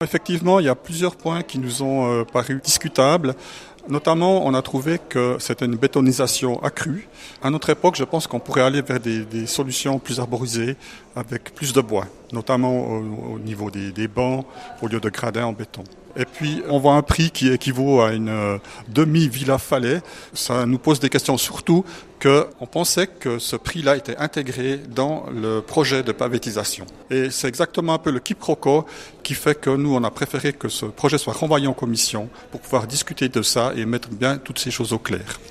Effectivement, il y a plusieurs points qui nous ont paru discutables. Notamment, on a trouvé que c'était une bétonisation accrue. À notre époque, je pense qu'on pourrait aller vers des solutions plus arborisées, avec plus de bois, notamment au niveau des bancs, au lieu de gradins en béton. Et puis, on voit un prix qui équivaut à une demi-villa Falais. Ça nous pose des questions, surtout qu'on pensait que ce prix-là était intégré dans le projet de pavétisation. Et c'est exactement un peu le quiproquo qui fait que nous, on a préféré que ce projet soit renvoyé en commission pour pouvoir discuter de ça et mettre bien toutes ces choses au clair.